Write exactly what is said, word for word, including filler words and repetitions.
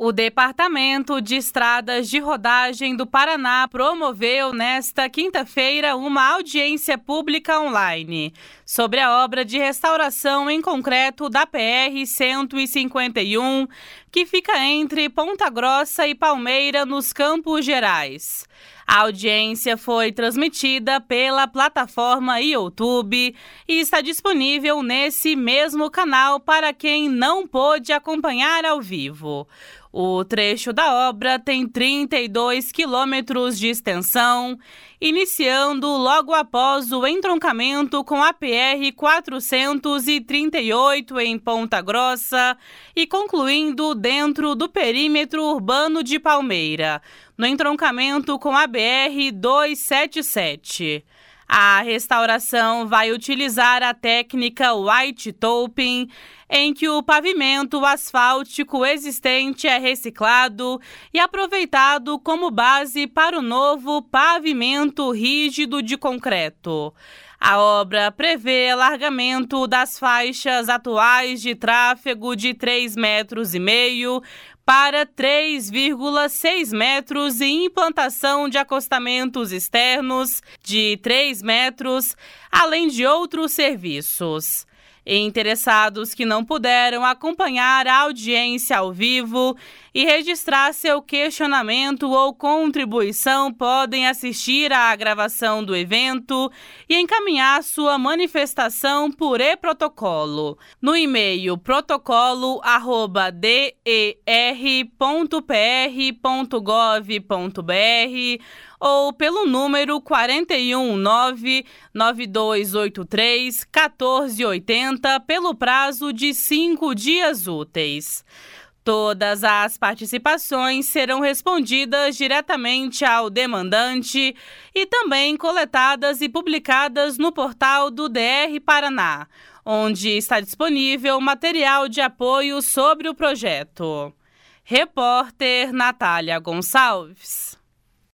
O Departamento de Estradas de Rodagem do Paraná promoveu nesta quinta-feira uma audiência pública online sobre a obra de restauração em concreto da P R cento e cinquenta e um, que fica entre Ponta Grossa e Palmeira, nos Campos Gerais. A audiência foi transmitida pela plataforma YouTube e está disponível nesse mesmo canal para quem não pôde acompanhar ao vivo. O trecho da obra tem trinta e dois quilômetros de extensão, iniciando logo após o entroncamento com a P R quatrocentos e trinta e oito em Ponta Grossa e concluindo dentro do perímetro urbano de Palmeira, no entroncamento com a B R duzentos e setenta e sete. A restauração vai utilizar a técnica white topping, em que o pavimento asfáltico existente é reciclado e aproveitado como base para o novo pavimento rígido de concreto. A obra prevê alargamento das faixas atuais de tráfego de três metros e meio para três vírgula seis metros e implantação de acostamentos externos de três metros, além de outros serviços. Interessados que não puderam acompanhar a audiência ao vivo e registrar seu questionamento ou contribuição podem assistir à gravação do evento e encaminhar sua manifestação por e-protocolo no e-mail protocolo arroba d e r ponto p r ponto gov ponto b r ou pelo número quatro um nove, nove dois oito três, um quatro oito zero pelo prazo de cinco dias úteis. Todas as participações serão respondidas diretamente ao demandante e também coletadas e publicadas no portal do D R Paraná, onde está disponível material de apoio sobre o projeto. Repórter Natália Gonçalves.